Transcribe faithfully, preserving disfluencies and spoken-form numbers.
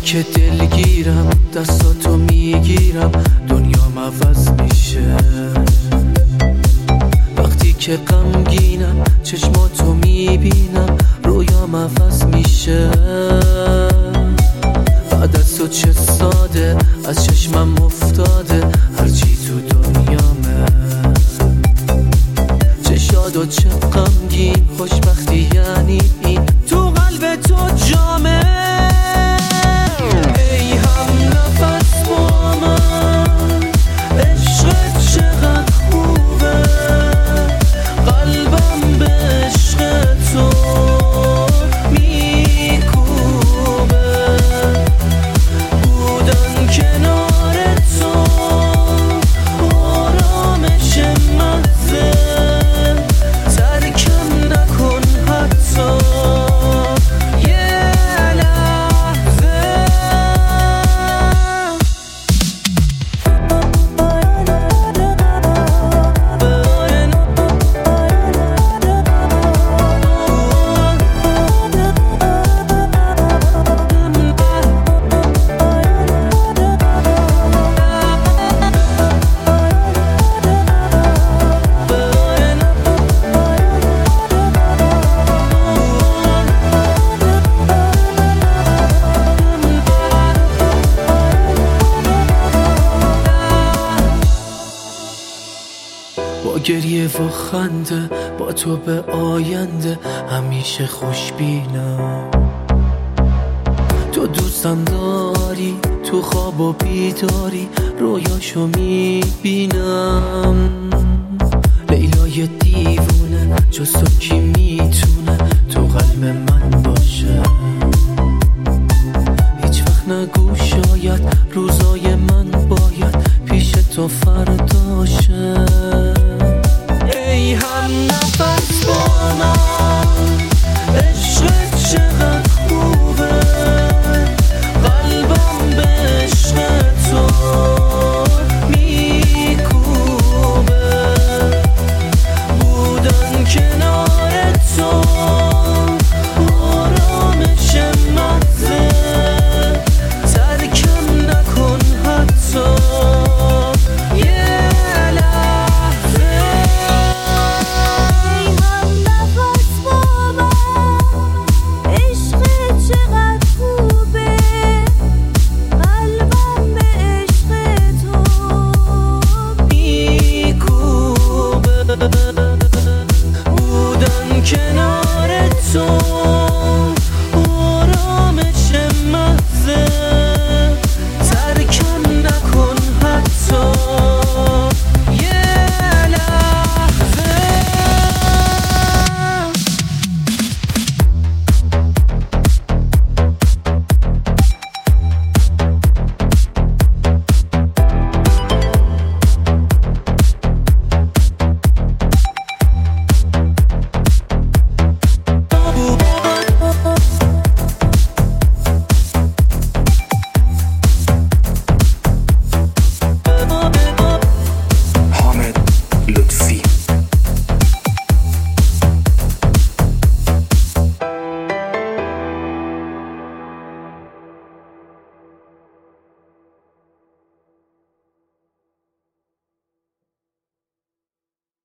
که دلگیرم دستاتو میگیرم دنیام عوض میشه. وقتی که غمگینم چشماتو میبینم رویام عوض میشه. بعد از تو چه ساده از چشمم افتاده هرچی تو دنیامه. چه شاد و چه غمگین خوشبختی یعنی این تو قلب تو جامه. ای هم نفس با من عشقت چقدر خوبه. قلبم به عشق تو میکوبه. بودن کنار تو آرامش مغزه. ترکم نکن حتی یه لحظه. با گریه و خنده با تو به آینده همیشه خوشبینم. تو دوستم داری تو خواب و بیداری رویاشو میبینم. لیلای دیوونه جز تو کی میتونه تو قلب من باشه. هیچ وقت نگو شاید روزای من باید پیش تو فرداشه. ای هم نفس با من عشقت چقدر خوب.